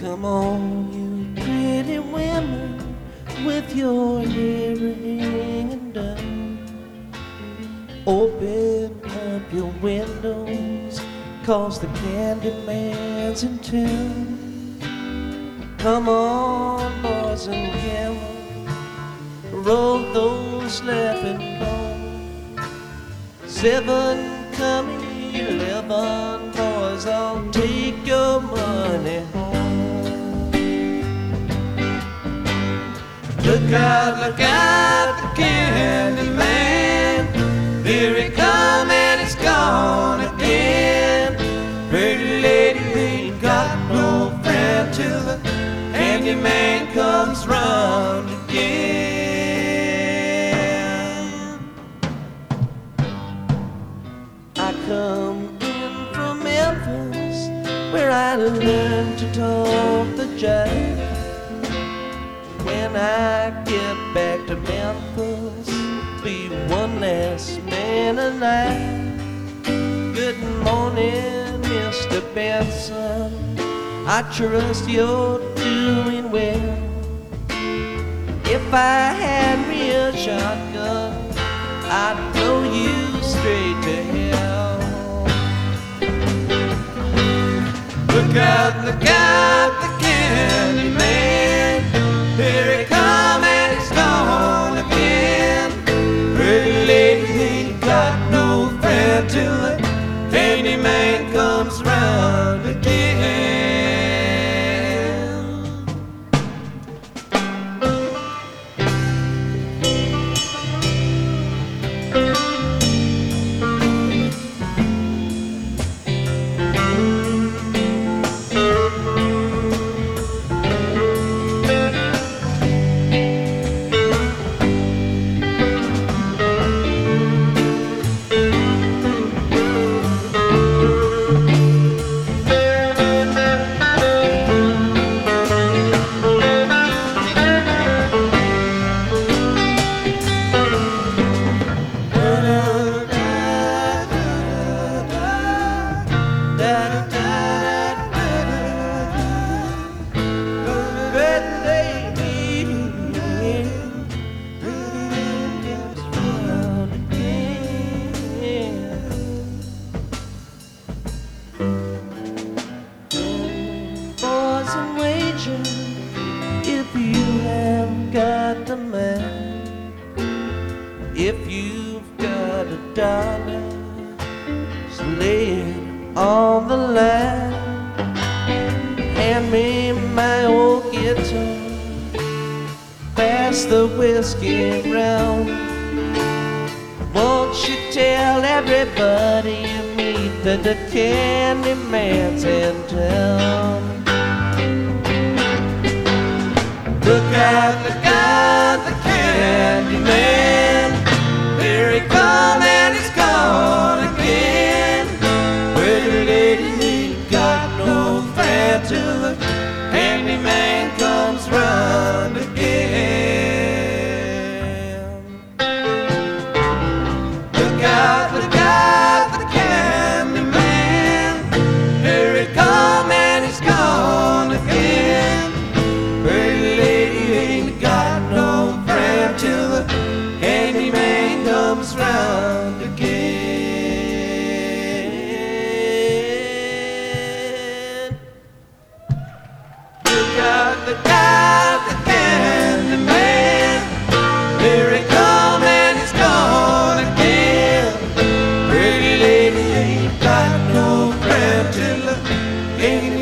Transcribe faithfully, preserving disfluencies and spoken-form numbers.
Come on, you pretty women, with your hair hanging down. Open up your windows, 'cause the Candyman's in town. Come on, boys and girls, roll those laughing bones. Seven coming, eleven boys, I'll take your money home. Look out, look out, the Candyman, here he come and he's gone again. Pretty lady ain't got no friend till the Candyman comes round again. I come in from Memphis, where I learned to talk the jive. When I get back to Memphis, be one less man alive. Good morning, Mister Benson, I trust you're doing well. If I had me a shotgun, I'd blow you straight to hell. Look out, look out, the Candyman, here he come and he's gone again. Pretty lady ain't got no friend till the Candyman comes round again. If you have got the man, if you've got a dollar, so lay it on the line. Hand me my old guitar, pass the whiskey round. Won't you tell everybody you meet that the Candyman's in town? Look out, look out, the Candyman, here he come and he's gone again. Pretty lady ain't got no friend till the Candyman comes round again. Look out, look out, the Candyman, here he come and he's gone again. Pretty lady ain't got no friend till the Candyman comes round again. Look out, look out, the Candyman, here he come and he's gone again. Pretty lady ain't got no friend till the Candyman